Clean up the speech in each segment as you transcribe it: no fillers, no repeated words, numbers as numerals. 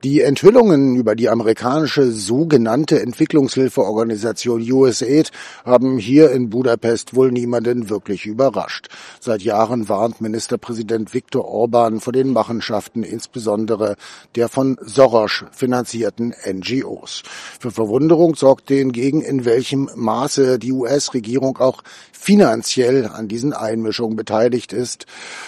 Die Enthüllungen über die amerikanische sogenannte Entwicklungshilfeorganisation USAID haben hier in Budapest wohl niemanden wirklich überrascht. Seit Jahren warnt Ministerpräsident Viktor Orbán vor den Machenschaften, insbesondere der von Soros finanzierten NGOs. Für Verwunderung sorgte hingegen, in welchem Maße die US-Regierung auch finanziell an diesen Einmischungen beteiligt ist.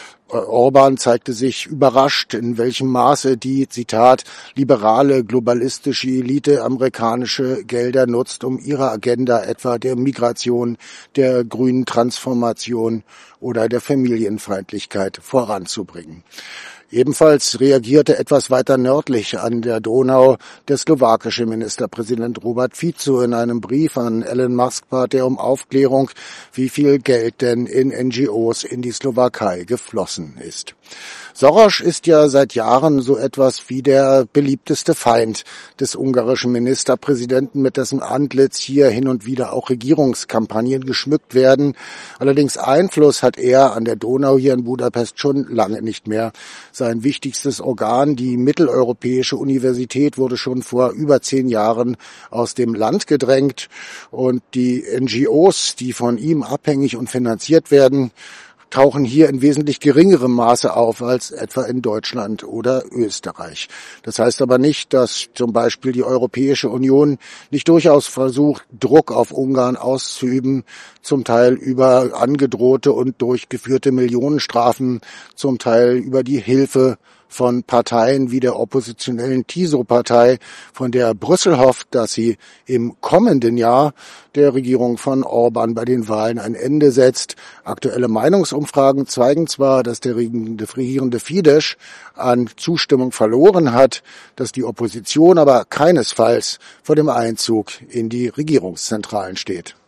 Orbán zeigte sich überrascht, in welchem Maße die, Zitat, liberale, globalistische Elite amerikanische Gelder nutzt, um ihre Agenda etwa der Migration, der grünen Transformation oder der Familienfeindlichkeit voranzubringen. Ebenfalls reagierte etwas weiter nördlich an der Donau der slowakische Ministerpräsident Robert Fico. In einem Brief an Elon Musk bat er um Aufklärung, wie viel Geld denn in NGOs in die Slowakei geflossen ist. Soros ist ja seit Jahren so etwas wie der beliebteste Feind des ungarischen Ministerpräsidenten, mit dessen Antlitz hier hin und wieder auch Regierungskampagnen geschmückt werden. Allerdings Einfluss hat er an der Donau hier in Budapest schon lange nicht mehr. Sein wichtigstes Organ, die Mitteleuropäische Universität, wurde schon vor über 10 Jahren aus dem Land gedrängt und die NGOs, die von ihm abhängig und finanziert werden, tauchen hier in wesentlich geringerem Maße auf als etwa in Deutschland oder Österreich. Das heißt aber nicht, dass zum Beispiel die Europäische Union nicht durchaus versucht, Druck auf Ungarn auszuüben, zum Teil über angedrohte und durchgeführte Millionenstrafen, zum Teil über die Hilfe von Parteien wie der oppositionellen TISO-Partei, von der Brüssel hofft, dass sie im kommenden Jahr der Regierung von Orbán bei den Wahlen ein Ende setzt. Aktuelle Meinungsumfragen zeigen zwar, dass der regierende Fidesz an Zustimmung verloren hat, dass die Opposition aber keinesfalls vor dem Einzug in die Regierungszentralen steht.